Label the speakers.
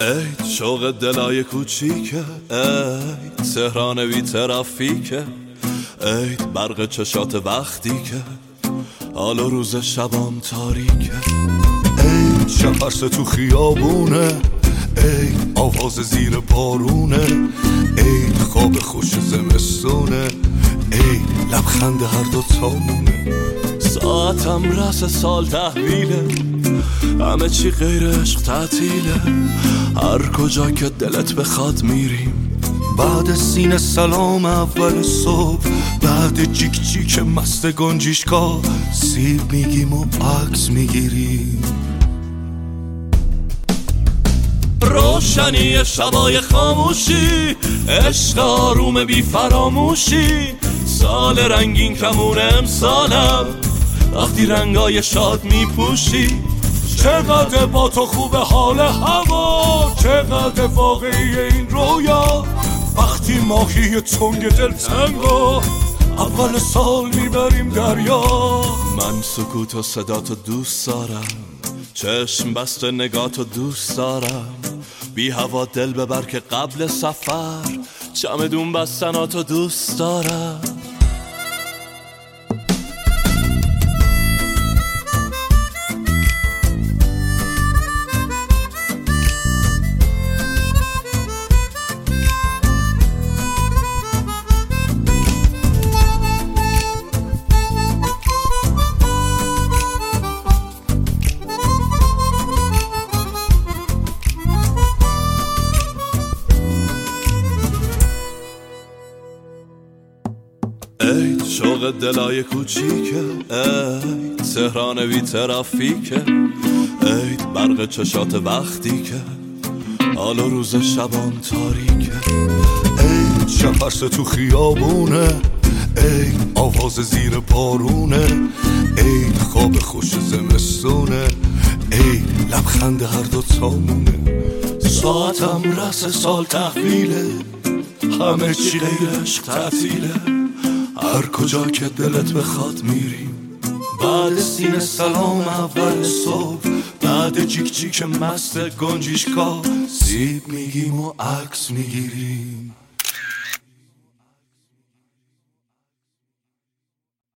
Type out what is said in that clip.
Speaker 1: ای شوق دلای کوچیکه، ای تهران بی ترافیکه، ای برق چشات وقتی که حال و روز شبام تاریکه. ای شفرس تو خیابونه، ای آواز زیر بارونه، ای خواب خوش زمستونه، ای لبخند هر دو تامونه. ساعتم رس سال تحویله، همه چی غیر عشق تعطیله، هر کجا که دلت بخواد میریم. بعد سینه سلام اول صبح، بعد جیک جیک مست گنجیشکا سیب میگیم و عکس میگیریم. روشنی شبای خاموشی، عشق آروم بی فراموشی، سال رنگین کمون امسالم وقتی رنگای شاد میپوشی. چقدر با تو خوب حال هوا، چقدر واقعی این رویا، وقتی ماهی تنگ دلتنگا اول سال میبریم دریا. من سکوت و صداتو دوست دارم، چشم بسته نگاتو دوست دارم، بی هوا دل ببر که قبل سفر چمدون بستناتو دوست دارم. ای شوق دلای کوچیکه، ای تهران بی ترافیکه، ای برق چشات وقتی که حال و روز شبام تاریکه. ای شفرس تو خیابونه، ای آواز زیر بارونه، ای خواب خوش زمستونه، ای لبخند هر دو تامونه. ساعتم رس سال تحویله، همه چی غیر عشق تعطیله، هر کجا که دلت بخواد میریم. بعد سینه سلام اول صبح، بعد جیک جیک مست گنجیشکا سیب میگیم و عکس میگیریم.